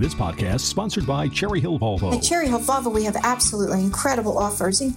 This podcast is sponsored by Cherry Hill Volvo. At Cherry Hill Volvo, we have absolutely incredible offers, and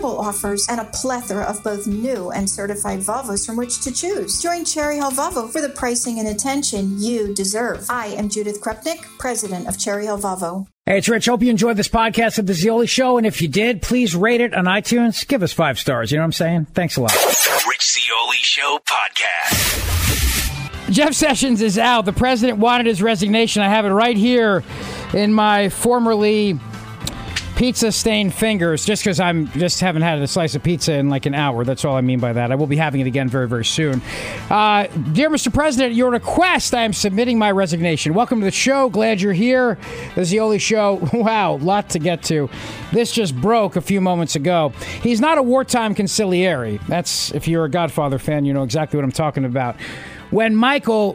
a plethora of both new and certified Volvos from which to choose. Join Cherry Hill Volvo for the pricing and attention you deserve. I am Judith Krupnik, president of Cherry Hill Volvo. Hey, it's Rich. Hope you enjoyed this podcast of The Zeoli Show, and if you did, please rate it on iTunes. Give us 5 stars. You know what I'm saying? Thanks a lot. Rich Zeoli Show podcast. Jeff Sessions is out. The president wanted his resignation. I have it right here in my formerly pizza-stained fingers, just because I'm just haven't had a slice of pizza in like an hour. That's all I mean by that. I will be having it again very, very soon. Dear Mr. President, at your request, I am submitting my resignation. Welcome to the show. Glad you're here. The Zeoli Show. Wow, lot to get to. This just broke a few moments ago. He's not a wartime conciliary. That's, if you're a Godfather fan, you know exactly what I'm talking about. When Michael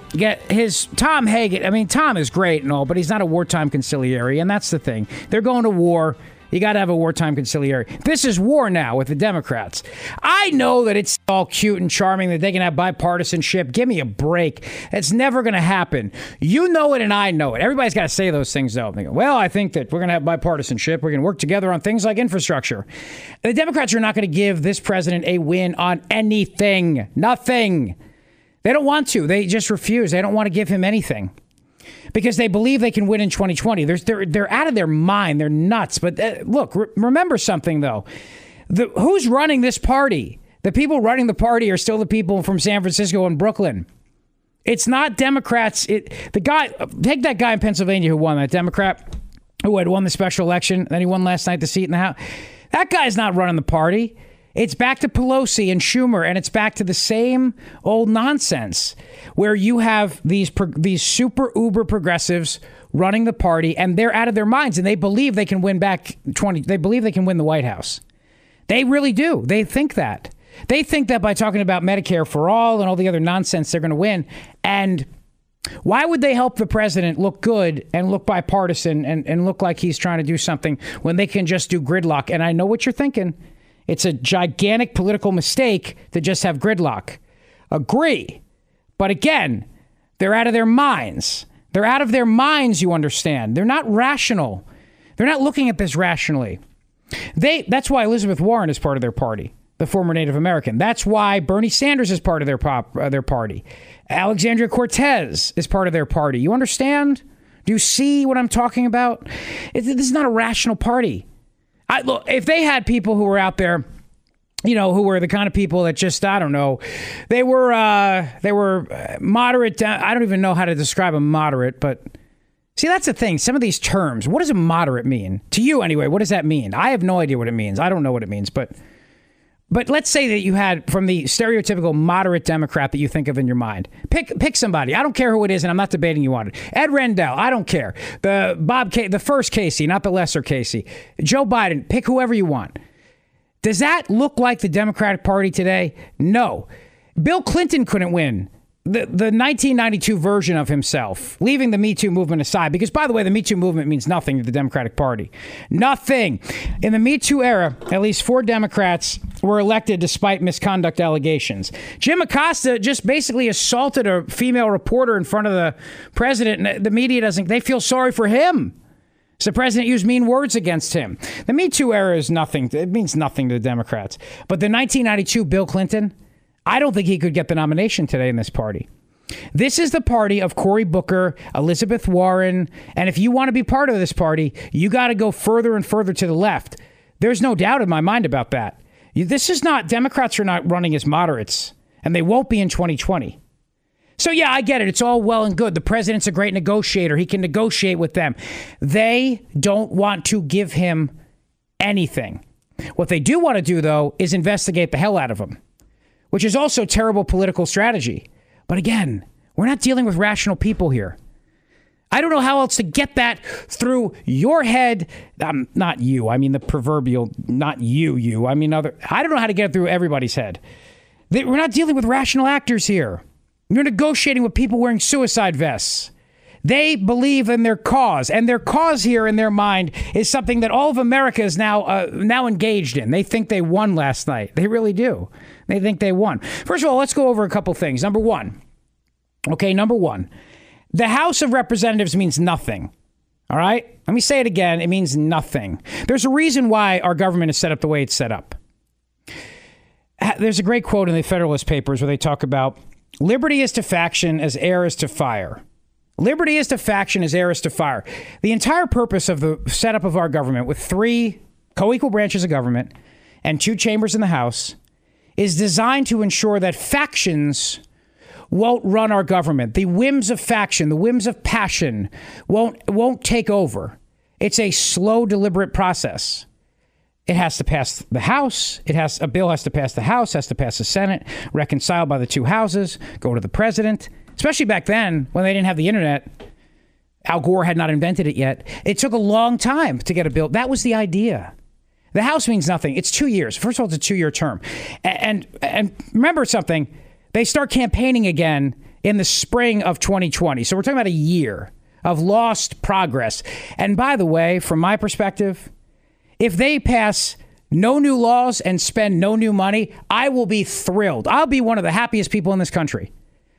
Tom Hagen, I mean, Tom is great and all, but he's not a wartime conciliary, and that's the thing. They're going to war. You got to have a wartime conciliary. This is war now with the Democrats. I know that it's all cute and charming that they can have bipartisanship. Give me a break. It's never going to happen. You know it and I know it. Everybody's got to say those things, though. They go, well, I think that we're going to have bipartisanship. We're going to work together on things like infrastructure. The Democrats are not going to give this president a win on anything. Nothing. They don't want to. They just refuse. They don't want to give him anything because they believe they can win in 2020. They're out of their mind. They're nuts. But look, remember something, though. Who's running this party? The people running the party are still the people from San Francisco and Brooklyn. It's not Democrats. Take that guy in Pennsylvania who won, that Democrat who had won the special election. Then he won last night the seat in the House. That guy's not running the party. It's back to Pelosi and Schumer, and it's back to the same old nonsense where you have these super uber progressives running the party, and they're out of their minds, and they believe they can win back They believe they can win the White House. They really do. They think that. They think that by talking about Medicare for all and all the other nonsense, they're going to win. And why would they help the president look good and look bipartisan and look like he's trying to do something when they can just do gridlock? And I know what you're thinking. It's a gigantic political mistake to just have gridlock. Agree. But again, they're out of their minds. They're out of their minds, you understand. They're not rational. They're not looking at this rationally. That's why Elizabeth Warren is part of their party, the former Native American. That's why Bernie Sanders is part of their party. Alexandria Cortez is part of their party. You understand? Do you see what I'm talking about? This is not a rational party. Look, if they had people who were out there, you know, who were the kind of people that just, I don't know, they were moderate. I don't even know how to describe a moderate, but see, that's the thing. Some of these terms, what does a moderate mean? To you anyway, what does that mean? I have no idea what it means. I don't know what it means, but let's say that you had from the stereotypical moderate Democrat that you think of in your mind. Pick somebody. I don't care who it is, and I'm not debating you on it. Ed Rendell, I don't care. The first Casey, not the lesser Casey. Joe Biden, pick whoever you want. Does that look like the Democratic Party today? No. Bill Clinton couldn't win. The 1992 version of himself, leaving the Me Too movement aside, because, by the way, the Me Too movement means nothing to the Democratic Party. Nothing. In the Me Too era, at least 4 Democrats were elected despite misconduct allegations. Jim Acosta just basically assaulted a female reporter in front of the president, and the media they feel sorry for him. So the president used mean words against him. The Me Too era is nothing. It means nothing to the Democrats. But the 1992 Bill Clinton, I don't think he could get the nomination today in this party. This is the party of Cory Booker, Elizabeth Warren, and if you want to be part of this party, you got to go further and further to the left. There's no doubt in my mind about that. Democrats are not running as moderates, and they won't be in 2020. So yeah, I get it. It's all well and good. The president's a great negotiator. He can negotiate with them. They don't want to give him anything. What they do want to do, though, is investigate the hell out of him, which is also terrible political strategy. But again, we're not dealing with rational people here. I don't know how else to get that through your head. Not you. I mean, the proverbial, not you. I mean, I don't know how to get it through everybody's head. We're not dealing with rational actors here. You're negotiating with people wearing suicide vests. They believe in their cause, and their cause here in their mind is something that all of America is now engaged in. They think they won last night. They really do. They think they won. First of all, let's go over a couple things. Number one, the House of Representatives means nothing. All right? Let me say it again. It means nothing. There's a reason why our government is set up the way it's set up. There's a great quote in the Federalist Papers where they talk about liberty is to faction as air is to fire. Liberty is to faction as air is to fire. The entire purpose of the setup of our government with 3 co-equal branches of government and 2 chambers in the House is designed to ensure that factions won't run our government. The whims of faction, the whims of passion won't take over. It's a slow, deliberate process. It has to pass the House. A bill has to pass the House, has to pass the Senate, reconciled by the 2 houses, go to the president. Especially back then when they didn't have the internet. Al Gore had not invented it yet. It took a long time to get a bill. That was the idea. The House means nothing. It's 2 years. First of all, it's a 2-year term. And remember something. They start campaigning again in the spring of 2020. So we're talking about a year of lost progress. And by the way, from my perspective, if they pass no new laws and spend no new money, I will be thrilled. I'll be one of the happiest people in this country.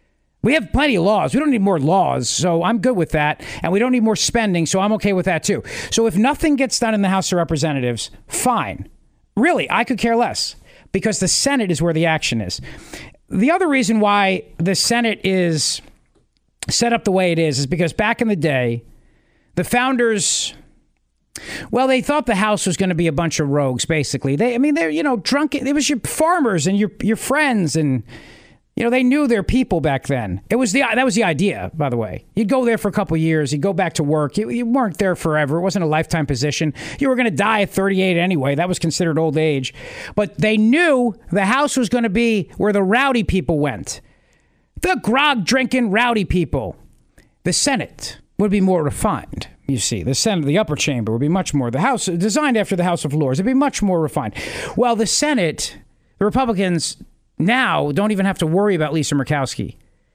We have plenty of laws. We don't need more laws, so I'm good with that. And we don't need more spending, so I'm okay with that too. So if nothing gets done in the House of Representatives, fine. Really, I could care less because the Senate is where the action is. The other reason why the Senate is set up the way it is because back in the day, the founders, well, they thought the House was going to be a bunch of rogues, basically. They're drunken. It was your farmers and your friends and... they knew their people back then. That was the idea, by the way. You'd go there for a couple of years. You'd go back to work. You weren't there forever. It wasn't a lifetime position. You were going to die at 38 anyway. That was considered old age. But they knew the House was going to be where the rowdy people went. The grog-drinking rowdy people. The Senate would be more refined, you see. The Senate, the upper chamber, would be much more. The House, designed after the House of Lords, it'd be much more refined. Well, the Senate, the Republicans... now don't even have to worry about Lisa Murkowski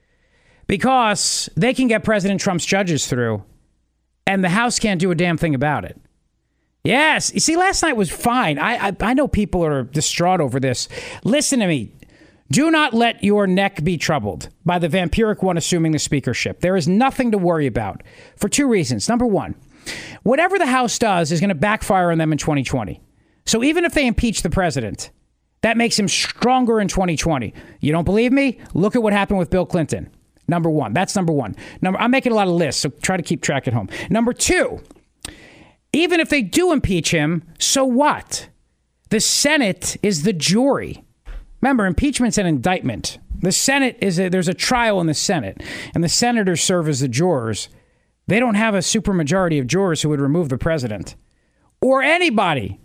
because they can get President Trump's judges through and the House can't do a damn thing about it. Yes. You see, last night was fine. I know people are distraught over this. Listen to me. Do not let your neck be troubled by the vampiric one assuming the speakership. There is nothing to worry about for 2 reasons. Number one, whatever the House does is going to backfire on them in 2020. So even if they impeach the president, that makes him stronger in 2020. You don't believe me? Look at what happened with Bill Clinton. Number one. That's number one. I'm making a lot of lists, so try to keep track at home. Number 2, even if they do impeach him, so what? The Senate is the jury. Remember, impeachment's an indictment. The Senate there's a trial in the Senate, and the senators serve as the jurors. They don't have a supermajority of jurors who would remove the president or anybody.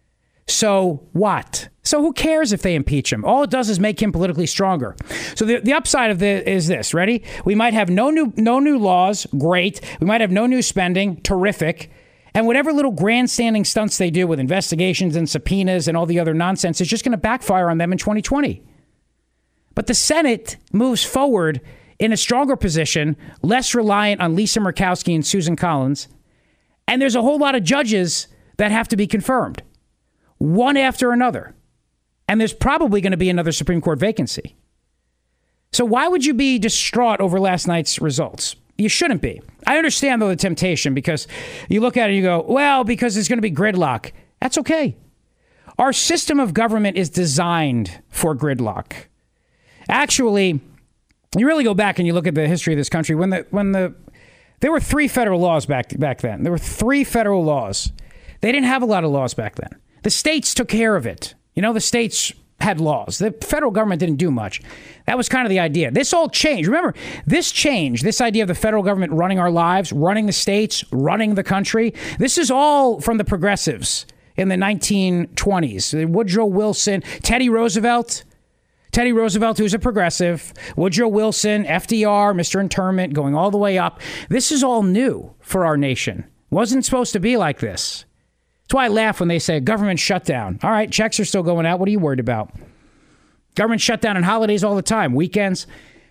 So what? So who cares if they impeach him? All it does is make him politically stronger. So the upside of this is this. Ready? We might have no new laws. Great. We might have no new spending. Terrific. And whatever little grandstanding stunts they do with investigations and subpoenas and all the other nonsense is just going to backfire on them in 2020. But the Senate moves forward in a stronger position, less reliant on Lisa Murkowski and Susan Collins. And there's a whole lot of judges that have to be confirmed, one after another. And there's probably going to be another Supreme Court vacancy. So why would you be distraught over last night's results? You shouldn't be. I understand, though, the temptation, because you look at it and you go, well, because there's going to be gridlock. That's okay. Our system of government is designed for gridlock. Actually, you really go back and you look at the history of this country. There were 3 federal laws back then. There were 3 federal laws. They didn't have a lot of laws back then. The states took care of it. The states had laws. The federal government didn't do much. That was kind of the idea. This all changed. Remember, this idea of the federal government running our lives, running the states, running the country. This is all from the progressives in the 1920s. Woodrow Wilson, Teddy Roosevelt, who's a progressive, Woodrow Wilson, FDR, Mr. Internment, going all the way up. This is all new for our nation. Wasn't supposed to be like this. That's why I laugh when they say government shutdown. All right, checks are still going out. What are you worried about? Government shutdown on holidays all the time, weekends.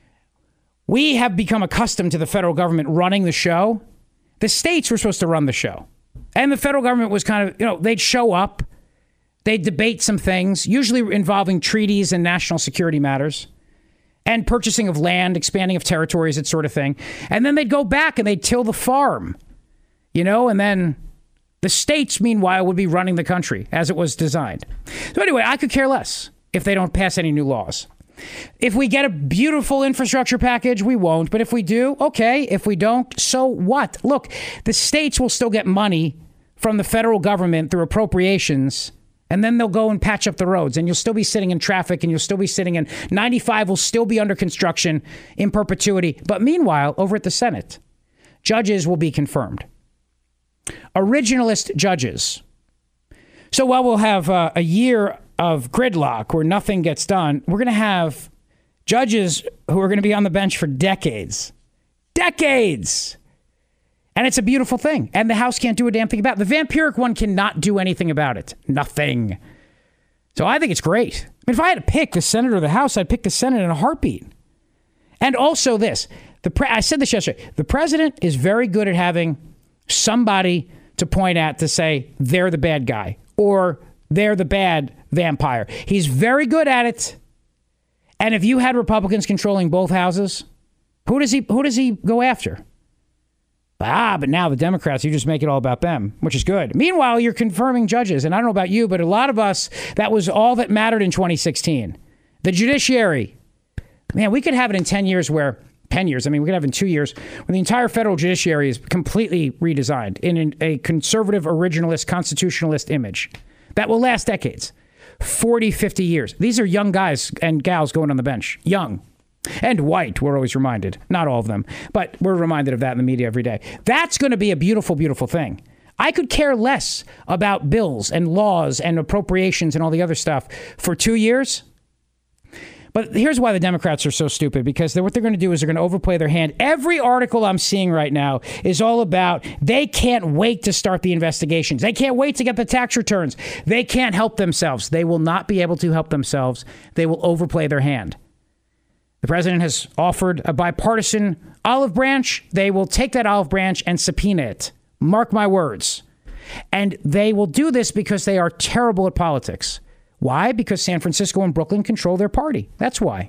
We have become accustomed to the federal government running the show. The states were supposed to run the show. And the federal government was kind of, they'd show up. They'd debate some things, usually involving treaties and national security matters and purchasing of land, expanding of territories, that sort of thing. And then they'd go back and they'd till the farm. and then the states, meanwhile, would be running the country as it was designed. So anyway, I could care less if they don't pass any new laws. If we get a beautiful infrastructure package, we won't. But if we do, okay. If we don't, so what? Look, the states will still get money from the federal government through appropriations, and then they'll go and patch up the roads, and you'll still be sitting in traffic, and you'll still be sitting in 95 will still be under construction in perpetuity. But meanwhile, over at the Senate, judges will be confirmed. Originalist judges. So while we'll have a year of gridlock where nothing gets done, we're going to have judges who are going to be on the bench for decades. Decades! And it's a beautiful thing. And the House can't do a damn thing about it. The vampiric one cannot do anything about it. Nothing. So I think it's great. I mean, if I had to pick the Senate or the House, I'd pick the Senate in a heartbeat. And also this. I said this yesterday. The president is very good at having somebody to point at to say they're the bad guy or they're the bad vampire. He's very good at it. And if you had Republicans controlling both houses, who does he go after? But now the Democrats, you just make it all about them, which is good. Meanwhile, you're confirming judges. And I don't know about you, but a lot of us, that was all that mattered in 2016. The judiciary. Man, we could have it in 10 years where 10 years. I mean, we could have it in 2 years when the entire federal judiciary is completely redesigned in a conservative, originalist, constitutionalist image that will last decades, 40, 50 years. These are young guys and gals going on the bench, young and white. We're always reminded, not all of them, but we're reminded of that in the media every day. That's going to be a beautiful, beautiful thing. I could care less about bills and laws and appropriations and all the other stuff for 2 years. But here's why the Democrats are so stupid, because what they're going to do is they're going to overplay their hand. Every article I'm seeing right now is all about they can't wait to start the investigations. They can't wait to get the tax returns. They can't help themselves. They will not be able to help themselves. They will overplay their hand. The president has offered a bipartisan olive branch. They will take that olive branch and subpoena it. Mark my words. And they will do this because they are terrible at politics. Why? Because San Francisco and Brooklyn control their party. That's why.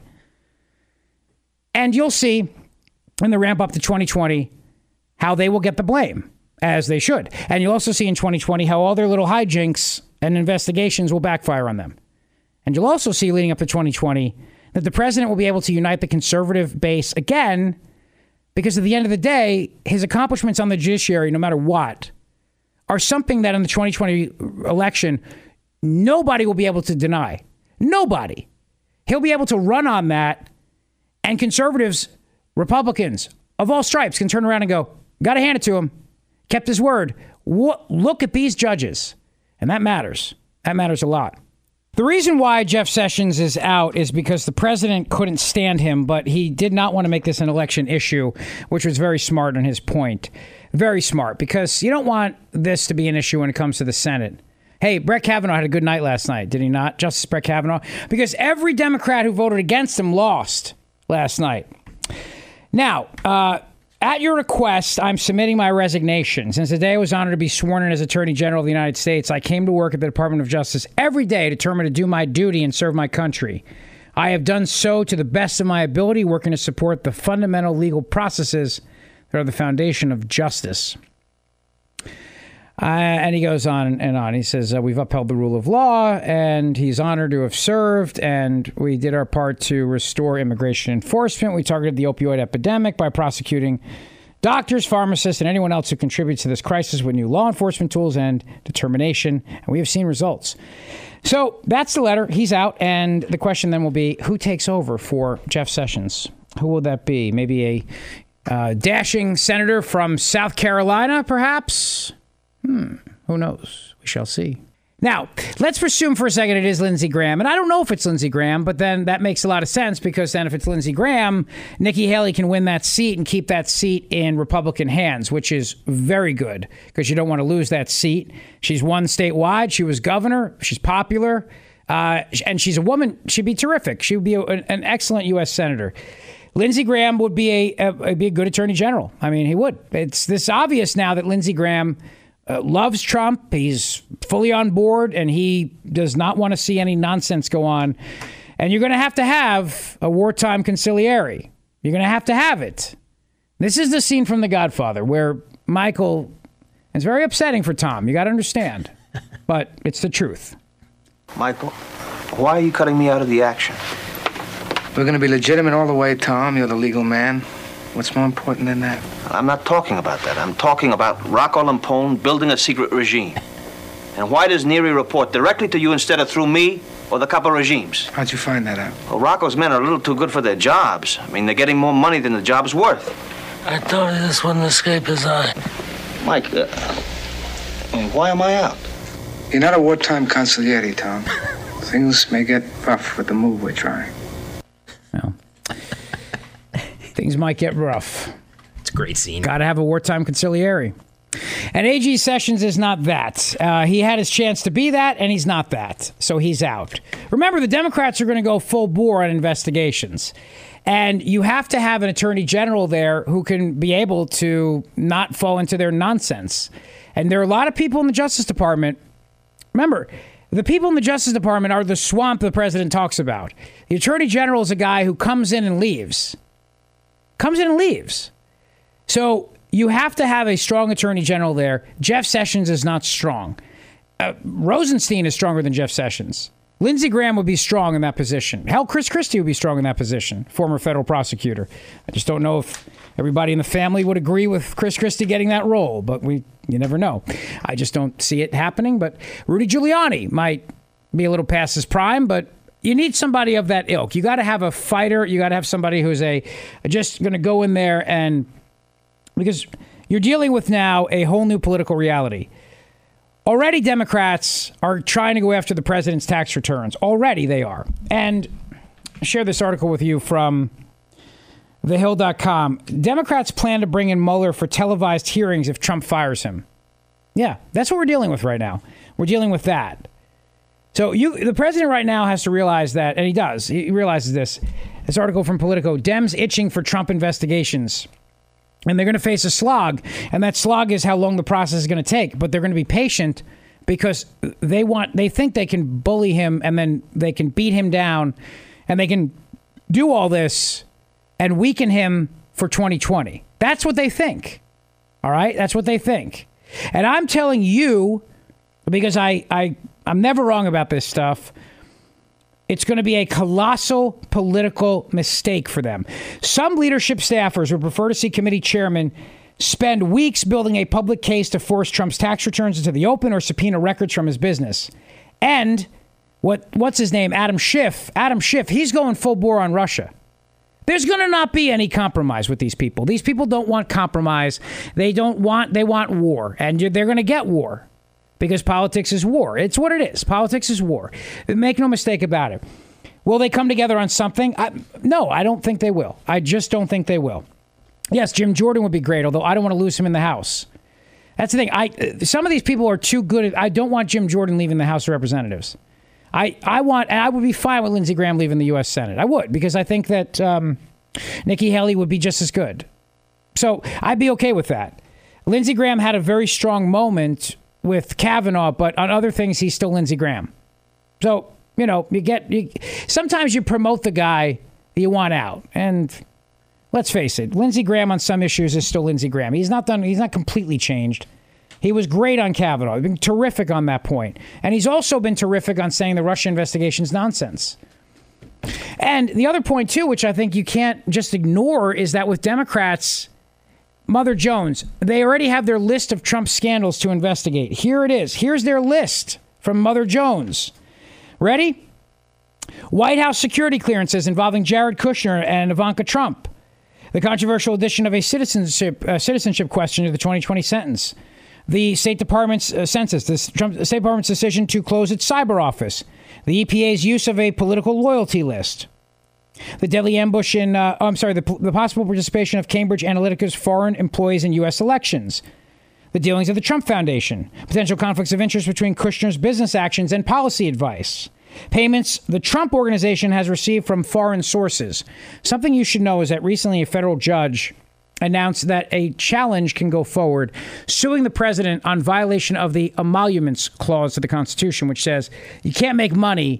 And you'll see in the ramp up to 2020 how they will get the blame, as they should. And you'll also see in 2020 how all their little hijinks and investigations will backfire on them. And you'll also see leading up to 2020 that the president will be able to unite the conservative base again, because at the end of the day, his accomplishments on the judiciary, no matter what, are something that in the 2020 election, nobody will be able to deny. Nobody. He'll be able to run on that, and conservatives, Republicans of all stripes can turn around and go, got to hand it to him. Kept his word. Look at these judges. And that matters. That matters a lot. The reason why Jeff Sessions is out is because the president couldn't stand him, but he did not want to make this an election issue, which was very smart on his point. Very smart, because you don't want this to be an issue when it comes to the Senate. Hey, Brett Kavanaugh had a good night last night, did he not? Justice Brett Kavanaugh? Because every Democrat who voted against him lost last night. Now, at your request, I'm submitting my resignation. Since the day I was honored to be sworn in as Attorney General of the United States, I came to work at the Department of Justice every day determined to do my duty and serve my country. I have done so to the best of my ability, working to support the fundamental legal processes that are the foundation of justice. And he goes on and on. He says, we've upheld the rule of law, and he's honored to have served, and we did our part to restore immigration enforcement. We targeted the opioid epidemic by prosecuting doctors, pharmacists, and anyone else who contributes to this crisis with new law enforcement tools and determination, and we have seen results. So that's the letter. He's out, and the question then will be, who takes over for Jeff Sessions? Who will that be? Maybe a dashing senator from South Carolina, perhaps? Who knows? We shall see. Now, let's presume for a second it is Lindsey Graham. And I don't know if it's Lindsey Graham, but then that makes a lot of sense, because then if it's Lindsey Graham, Nikki Haley can win that seat and keep that seat in Republican hands, which is very good, because you don't want to lose that seat. She's won statewide. She was governor. She's popular. And she's a woman. She'd be terrific. She would be an excellent U.S. senator. Lindsey Graham would be a good attorney general. I mean, he would. It's this obvious now that Lindsey Graham loves Trump. He's fully on board, and he does not want to see any nonsense go on. And you're going to have a wartime conciliary. You're going to have it. This is the scene from The Godfather where Michael It's very upsetting for Tom. You got to understand. But it's the truth. Michael, why are you cutting me out of the action? We're going to be legitimate all the way, Tom. You're the legal man. What's more important than that? I'm not talking about that. I'm talking about Rocco Lampone building a secret regime. And why does Neary report directly to you instead of through me or the couple regimes? How'd you find that out? Well, Rocco's men are a little too good for their jobs. I mean, they're getting more money than the job's worth. I told you this wouldn't escape his eye. Mike, why am I out? You're not a wartime consigliere, Tom. Things may get rough with the move we're trying. Well, things might get rough. It's a great scene. Got to have a wartime consigliere. And A.G. Sessions is not that. He had his chance to be that, and he's not that. So he's out. Remember, the Democrats are going to go full bore on investigations. And you have to have an attorney general there who can be able to not fall into their nonsense. And there are a lot of people in the Justice Department. Remember, the people in the Justice Department are the swamp the president talks about. The attorney general is a guy who comes in and leaves. So you have to have a strong attorney general there. Jeff Sessions is not strong. Rosenstein is stronger than Jeff Sessions. Lindsey Graham would be strong in that position. Hell, Chris Christie would be strong in that position, former federal prosecutor. I just don't know if everybody in the family would agree with Chris Christie getting that role, but you never know. I just don't see it happening. But Rudy Giuliani might be a little past his prime, but you need somebody of that ilk. You got to have a fighter. You got to have somebody who's just going to go in there and... Because you're dealing with now a whole new political reality. Already Democrats are trying to go after the president's tax returns. Already they are. And I'll share this article with you from thehill.com. Democrats plan to bring in Mueller for televised hearings if Trump fires him. Yeah, that's what we're dealing with right now. We're dealing with that. So the president right now has to realize that, and he does. He realizes this. This article from Politico, Dems itching for Trump investigations. And they're going to face a slog, and that slog is how long the process is going to take. But they're going to be patient because they think they can bully him, and then they can beat him down, and they can do all this and weaken him for 2020. That's what they think. All right? That's what they think. And I'm telling you, because I'm never wrong about this stuff, it's going to be a colossal political mistake for them. Some leadership staffers would prefer to see committee chairmen spend weeks building a public case to force Trump's tax returns into the open or subpoena records from his business. And what's his name? Adam Schiff, he's going full bore on Russia. There's going to not be any compromise with these people. These people don't want compromise. They want war, and they're going to get war. Because politics is war. It's what it is. Politics is war. Make no mistake about it. Will they come together on something? No, I don't think they will. I just don't think they will. Yes, Jim Jordan would be great, although I don't want to lose him in the House. That's the thing. Some of these people are too good. I don't want Jim Jordan leaving the House of Representatives. I would be fine with Lindsey Graham leaving the U.S. Senate. I would, because I think that Nikki Haley would be just as good. So I'd be okay with that. Lindsey Graham had a very strong moment with Kavanaugh, but on other things, he's still Lindsey Graham. So, sometimes you promote the guy that you want out. And let's face it, Lindsey Graham on some issues is still Lindsey Graham. He's not completely changed. He was great on Kavanaugh. He's been terrific on that point. And he's also been terrific on saying the Russia investigation's nonsense. And the other point, too, which I think you can't just ignore, is that with Democrats, Mother Jones, they already have their list of Trump scandals to investigate. Here it is. Here's their list from Mother Jones. Ready? White House security clearances involving Jared Kushner and Ivanka Trump. The controversial addition of a citizenship question to the 2020 sentence. The State Department's census. The State Department's decision to close its cyber office. The EPA's use of a political loyalty list. The deadly ambush the possible participation of Cambridge Analytica's foreign employees in U.S. elections. The dealings of the Trump Foundation. Potential conflicts of interest between Kushner's business actions and policy advice. Payments the Trump Organization has received from foreign sources. Something you should know is that recently a federal judge announced that a challenge can go forward suing the president on violation of the emoluments clause of the Constitution, which says you can't make money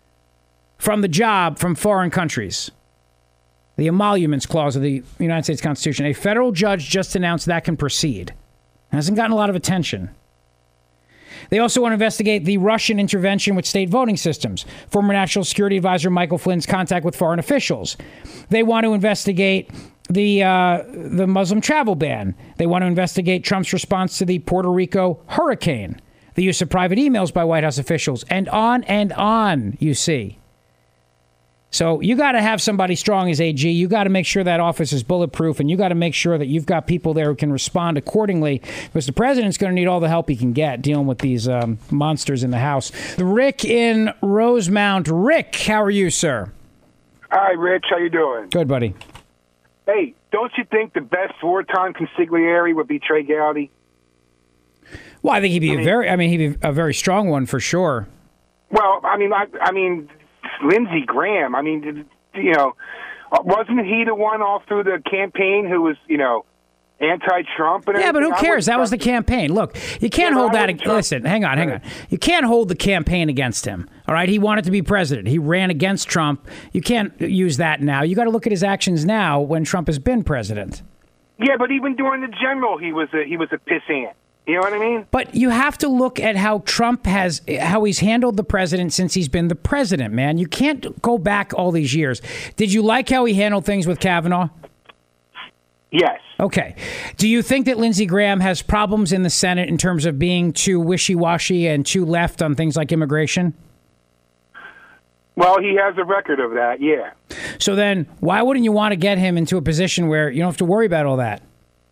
from the job from foreign countries. The emoluments clause of the United States Constitution. A federal judge just announced that can proceed. Hasn't gotten a lot of attention. They also want to investigate the Russian intervention with state voting systems, former National Security Advisor Michael Flynn's contact with foreign officials. They want to investigate the Muslim travel ban. They want to investigate Trump's response to the Puerto Rico hurricane, the use of private emails by White House officials, and on, you see. So you got to have somebody strong as AG. You got to make sure that office is bulletproof, and you got to make sure that you've got people there who can respond accordingly, because the president's going to need all the help he can get dealing with these monsters in the House. Rick in Rosemount. Rick, how are you, sir? Hi, Rich. How you doing? Good, buddy. Hey, don't you think the best wartime consigliere would be Trey Gowdy? Well, I think he'd be a very strong one for sure. Well, I mean, Lindsey Graham. Wasn't he the one all through the campaign who was, anti-Trump? And yeah, but who cares? That was the campaign. Look, you can't hold that. Listen, hang on. You can't hold the campaign against him. All right, he wanted to be president. He ran against Trump. You can't use that now. You got to look at his actions now when Trump has been president. Yeah, but even during the general, he was a pissant. You know what I mean? But you have to look at how how he's handled the president since he's been the president, man. You can't go back all these years. Did you like how he handled things with Kavanaugh? Yes. Okay. Do you think that Lindsey Graham has problems in the Senate in terms of being too wishy-washy and too left on things like immigration? Well, he has a record of that, yeah. So then why wouldn't you want to get him into a position where you don't have to worry about all that?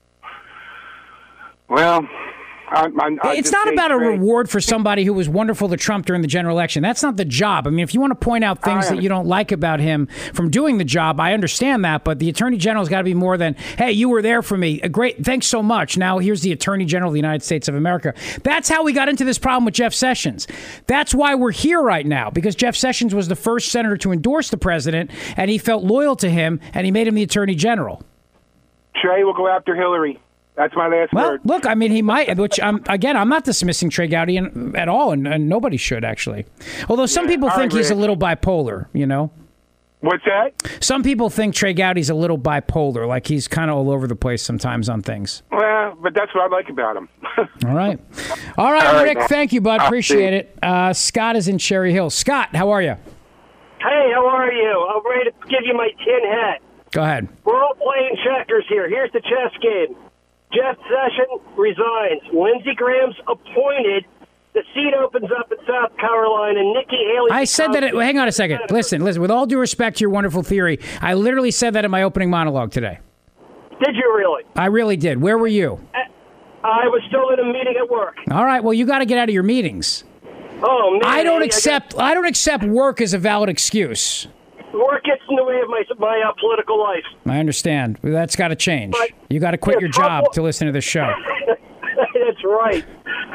Well, it's not about a reward for somebody who was wonderful to Trump during the general election. That's not the job. I mean, if you want to point out things that you don't like about him from doing the job, I understand that. But the Attorney General's got to be more than, hey, you were there for me. Great. Thanks so much. Now here's the Attorney General of the United States of America. That's how we got into this problem with Jeff Sessions. That's why we're here right now, because Jeff Sessions was the first senator to endorse the president, and he felt loyal to him, and he made him the Attorney General. Trey will go after Hillary. That's my last word. Well, look, I mean, he might, which I'm not dismissing Trey Gowdy at all, and nobody should, actually. Although some people think he's a little bipolar, you know? What's that? Some people think Trey Gowdy's a little bipolar, like he's kind of all over the place sometimes on things. Well, but that's what I like about him. All right, Rick, thank you, bud. Appreciate it. Scott is in Cherry Hill. Scott, how are you? Hey, how are you? I'm ready to give you my tin hat. Go ahead. We're all playing checkers here. Here's the chess game. Jeff Sessions resigns. Lindsey Graham's appointed. The seat opens up in South Carolina, and Nikki Haley... I said that... hang on a second. Listen. With all due respect to your wonderful theory, I literally said that in my opening monologue today. Did you really? I really did. Where were you? I was still in a meeting at work. All right. Well, you got to get out of your meetings. Oh, man. I don't accept work as a valid excuse. Work gets in the way of my political life. I understand. That's got to change. But you got to quit your job to listen to this show. That's right.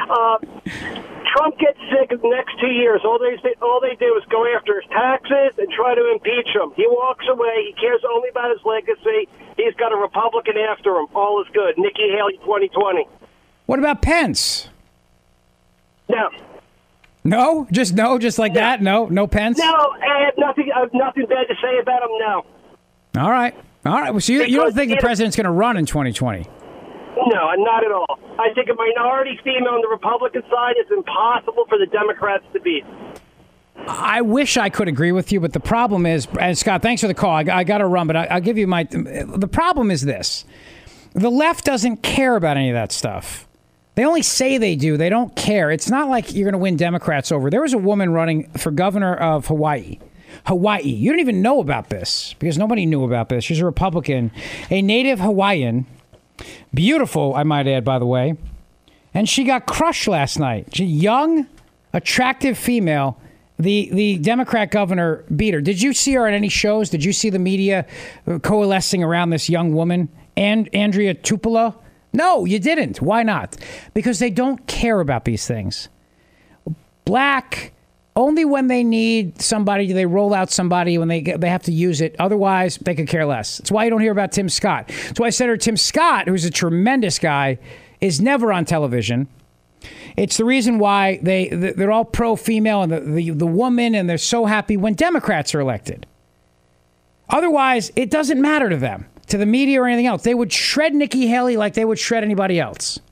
Trump gets sick in the next 2 years. All they do is go after his taxes and try to impeach him. He walks away. He cares only about his legacy. He's got a Republican after him. All is good. Nikki Haley 2020. What about Pence? No. No? Just like that? No Pence? No, I have nothing bad to say about him, no. All right. Well, so you don't think the president's going to run in 2020? No, not at all. I think a minority female on the Republican side is impossible for the Democrats to beat. I wish I could agree with you, but the problem is, and Scott, thanks for the call. I got to run, but I'll give you the problem is this. The left doesn't care about any of that stuff. They only say they do. They don't care. It's not like you're going to win Democrats over. There was a woman running for governor of Hawaii. You don't even know about this because nobody knew about this. She's a Republican, a native Hawaiian. Beautiful, I might add, by the way. And she got crushed last night. She's a young, attractive female. The Democrat governor beat her. Did you see her at any shows? Did you see the media coalescing around this young woman, Andrea Tupelo? No, you didn't. Why not? Because they don't care about these things. Black, only when they need somebody do they roll out somebody when they have to use it. Otherwise, they could care less. That's why you don't hear about Tim Scott. That's why Senator Tim Scott, who's a tremendous guy, is never on television. It's the reason why they're all pro-female and the woman, and they're so happy when Democrats are elected. Otherwise, it doesn't matter to them, to the media or anything else. They would shred Nikki Haley like they would shred anybody else.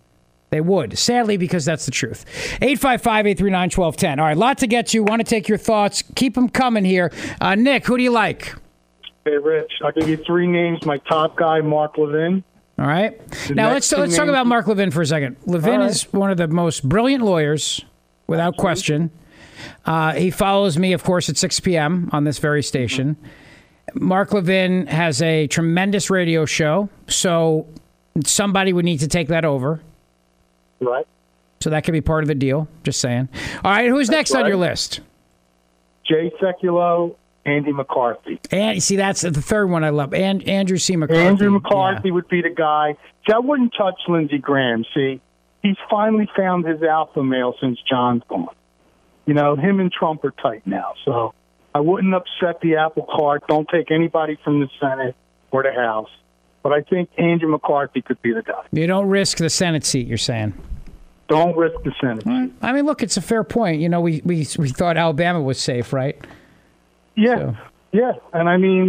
They would, sadly, because that's the truth. 855-839-1210. All right, lot to get to. Want to take your thoughts. Keep them coming here. Nick, who do you like? Hey, Rich, I'll give you three names. My top guy, Mark Levin. All right. Now, let's talk about Mark Levin for a second. Levin is one of the most brilliant lawyers, without question. He follows me, of course, at 6 p.m. on this very station. Mark Levin has a tremendous radio show, so somebody would need to take that over. Right. So that could be part of the deal. Just saying. All right, who's next on your list? Jay Sekulow, Andy McCarthy. And see, that's the third one I love. And Andrew C. McCarthy. Andrew McCarthy would be the guy. See, I wouldn't touch Lindsey Graham. See, he's finally found his alpha male since John's gone. You know, him and Trump are tight now. So I wouldn't upset the apple cart. Don't take anybody from the Senate or the House. But I think Andrew McCarthy could be the guy. You don't risk the Senate seat, you're saying? Don't risk the Senate seat. I mean, look, it's a fair point. You know, we thought Alabama was safe, right? Yeah, so. Yeah. And I mean,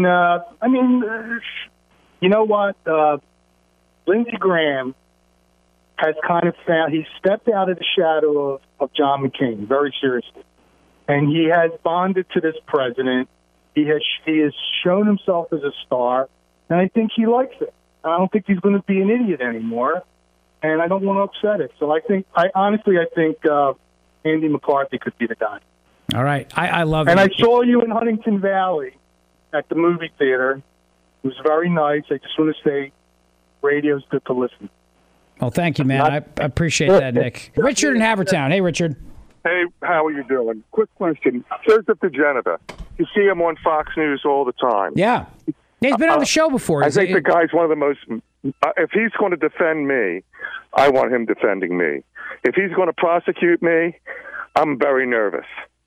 you know what? Lindsey Graham has kind of found, he stepped out of the shadow of John McCain, very seriously. And he has bonded to this president. He has shown himself as a star. And I think he likes it. I don't think he's going to be an idiot anymore, and I don't want to upset it. So I think Andy McCarthy could be the guy. All right. I love it. And I saw you in Huntington Valley at the movie theater. It was very nice. I just want to say radio's good to listen. Well, thank you, man. I appreciate that, Nick. Richard in Havertown. Hey, Richard. Hey, how are you doing? Quick question. Joseph DeGeneva. You see him on Fox News all the time. Yeah. He's been on the show before. I think the guy's one of the most... if he's going to defend me, I want him defending me. If he's going to prosecute me, I'm very nervous.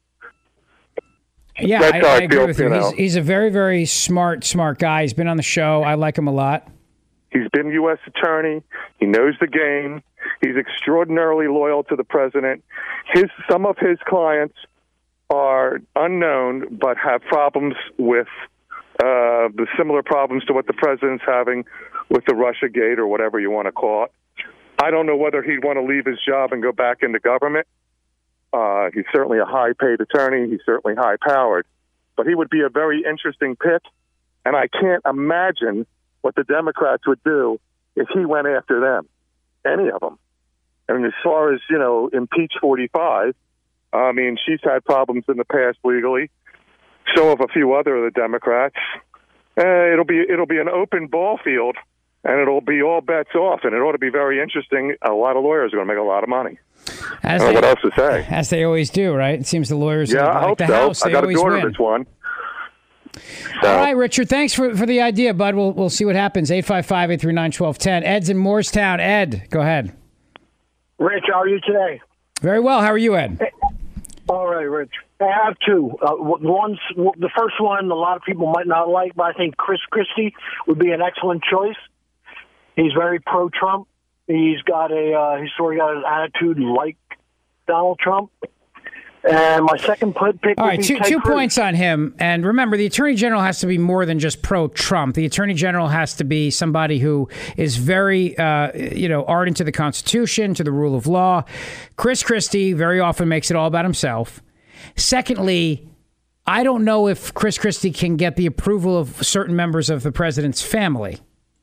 Yeah, I agree with you. He's a very, very smart guy. He's been on the show. I like him a lot. He's been U.S. attorney. He knows the game. He's extraordinarily loyal to the president. Some of his clients are unknown but have problems with... the similar problems to what the president's having with the Russiagate or whatever you want to call it. I don't know whether he'd want to leave his job and go back into government. He's certainly a high-paid attorney. He's certainly high-powered. But he would be a very interesting pick, and I can't imagine what the Democrats would do if he went after them, any of them. I mean, as far as, impeach 45, I mean, she's had problems in the past legally. So have a few other of the Democrats. It'll be an open ball field, and it'll be all bets off, and it ought to be very interesting. A lot of lawyers are going to make a lot of money. I don't know what else to say. As they always do, right? It seems the lawyers I hope the so. House, I got a daughter that's one. So. All right, Richard, thanks for the idea, bud. We'll see what happens. 855-839-1210. Ed's in Moorestown. Ed, go ahead. Rich, how are you today? Very well. How are you, Ed? All right, Rich. I have two. The first one, a lot of people might not like, but I think Chris Christie would be an excellent choice. He's very pro-Trump. He's sort of got an attitude like Donald Trump. And my second pick All would right, be Ted two Cruz. points on him. And remember, the Attorney General has to be more than just pro-Trump. The Attorney General has to be somebody who is very, ardent to the Constitution, to the rule of law. Chris Christie very often makes it all about himself. Secondly, I don't know if Chris Christie can get the approval of certain members of the president's family.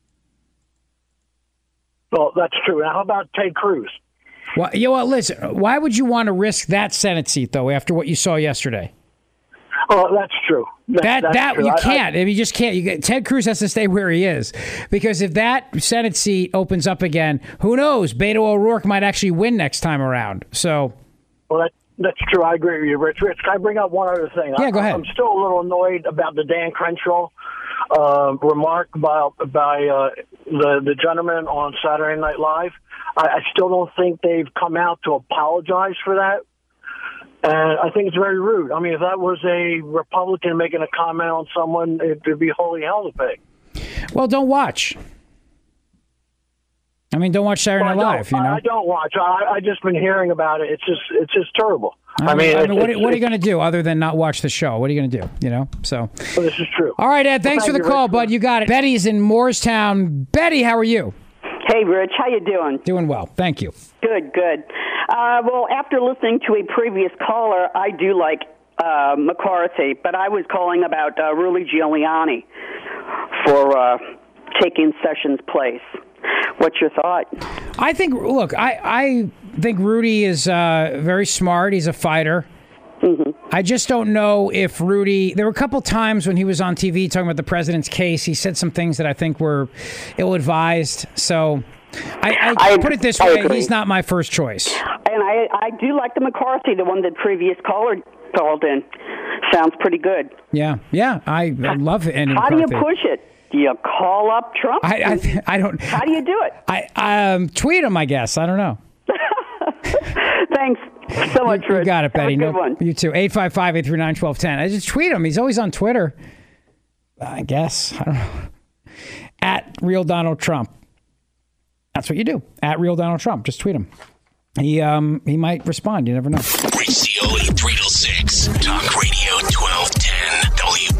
Well, that's true. Now, how about Ted Cruz? Well, listen, why would you want to risk that Senate seat, though, after what you saw yesterday? Oh, that's true. That's true. You can't. You just can't. Ted Cruz has to stay where he is, because if that Senate seat opens up again, who knows? Beto O'Rourke might actually win next time around. So, well, that's true. I agree with you, Rich. Rich, can I bring up one other thing? Yeah, go ahead. I'm still a little annoyed about the Dan Crenshaw remark by the gentleman on Saturday Night Live. I still don't think they've come out to apologize for that. And I think it's very rude. I mean, if that was a Republican making a comment on someone, it would be holy hell to pay. Well, don't watch. Don't watch Saturday Night Live. I don't watch. I just been hearing about it. It's just terrible. What are you going to do other than not watch the show? What are you going to do? So. Well, this is true. All right, Ed. Thanks for the call, bud. You got it. Betty's in Moorestown. Betty, how are you? Hey, Rich. How you doing? Doing well. Thank you. Good, good. Well, after listening to a previous caller, I do like McCarthy, but I was calling about Rudy Giuliani for taking Sessions' place. What's your thought? I think Rudy is very smart. He's a fighter. Mm-hmm. I just don't know if Rudy... There were a couple times when he was on TV talking about the president's case. He said some things that I think were ill-advised. So I put it this way, he's not my first choice. And I do like the McCarthy, the one that previous caller called in. Sounds pretty good. Yeah, I love it. How do you push it? Do you call up Trump? I don't... How do you do it? I tweet him, I guess. I don't know. Thanks so much, Rich. You got it, Betty. Have a good one. You too. 855-839-1210. I just tweet him. He's always on Twitter. I guess. I don't know. At Real Donald Trump. That's what you do. At Real Donald Trump. Just tweet him. He might respond. You never know. Rich Cioli, 3 to 6. Talk Radio 1210.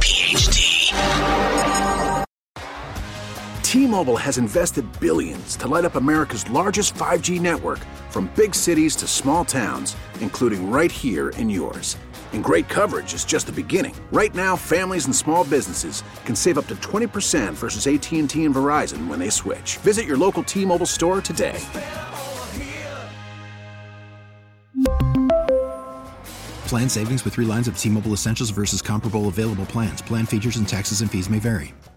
WPHT. T-Mobile has invested billions to light up America's largest 5G network, from big cities to small towns, including right here in yours. And great coverage is just the beginning. Right now, families and small businesses can save up to 20% versus AT&T and Verizon when they switch. Visit your local T-Mobile store today. Plan savings with 3 lines of T-Mobile Essentials versus comparable available plans. Plan features and taxes and fees may vary.